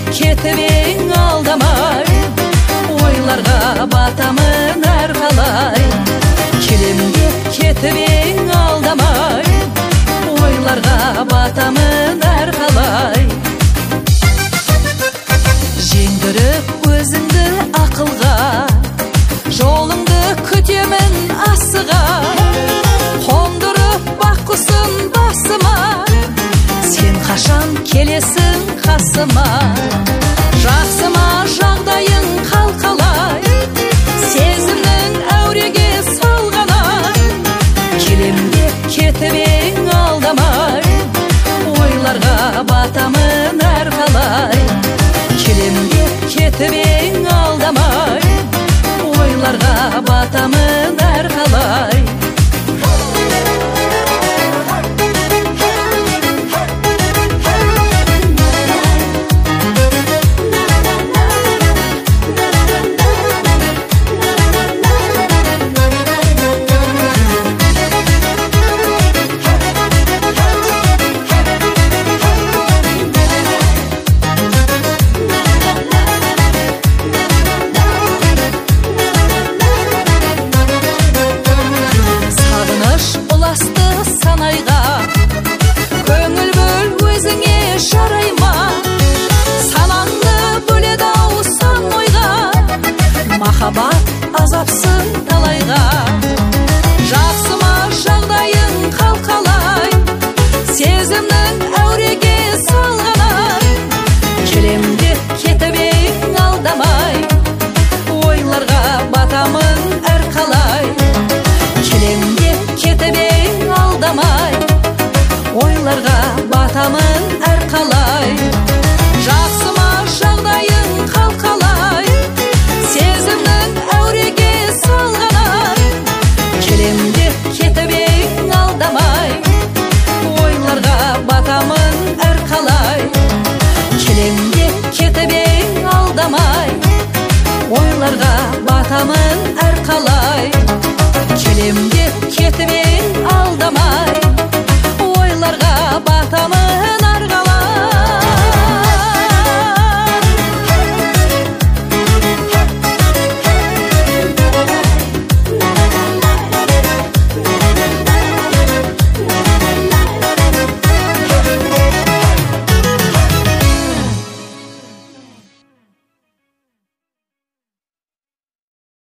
кетіп ең алдамай, ойларға батамын әр қалай. Келем деп кетіп ең алдамай, ойларға батамын әр қалай. Жеңдіріп өзіңді ақылға, жолыңды күтемін асыға. Қондырып бақ құсын басыма, сен қашан келесің қасыма. Жақсыма жағдайың қалқалай, сезімнің әуреге салғанай. Келем деп кетіп ең алдамай, ойларға батамын әр қалай. Келем деп кетіп ең алдамай, ойларға батамын әр қалай. Көңіл бөл өзіңе жарай ма, санаңды бөледі ау сан ойға. Махаббат азапсың талайға, жақсыма жағдайың қалқалай, сезімнің әуреге салғанай. Келем деп кетіп ең алдамай, ойларға батамын әр қалай. Келем деп кетіп ең алдамай, ойларға батамын әр қалай. Жақсыма жағдайың қалқалай, сезімнің әуреге салғанай. Келем деп кетіп ең алдамай, ойларға батамын әр қалай. Келем деп кетіп ең алдамай, ойларға батамын